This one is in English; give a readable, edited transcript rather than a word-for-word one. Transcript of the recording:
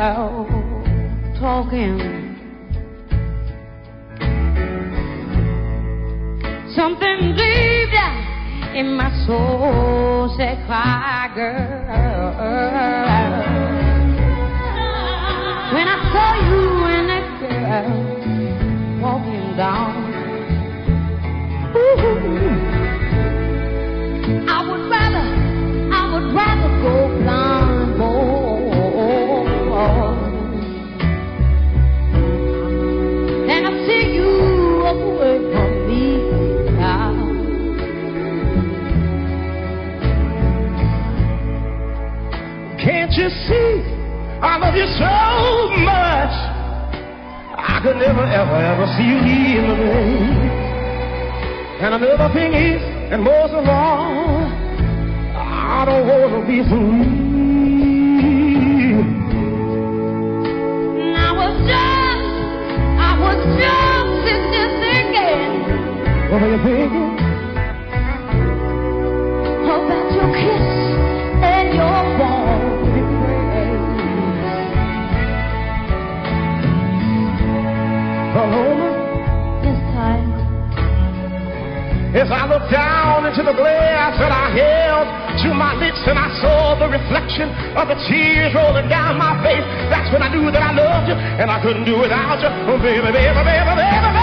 girl talking. Something deep down in my soul said, cry, girl. When I saw you and that girl walking down, ooh, I would rather go blind, boy, than to see you away from me now. Can't you see I love you so much? I could never, ever see you leave me. And another thing is, and most of all, I don't want to be free. I was just sitting there thinking. What are you thinking? About your kiss and your warm embrace. Paloma? Yes, Ty. As I looked down into the glass that I held to my lips, and I saw the reflection of the tears rolling down my face, that's when I knew that I loved you, and I couldn't do without you. Oh, baby, baby, baby, baby, baby.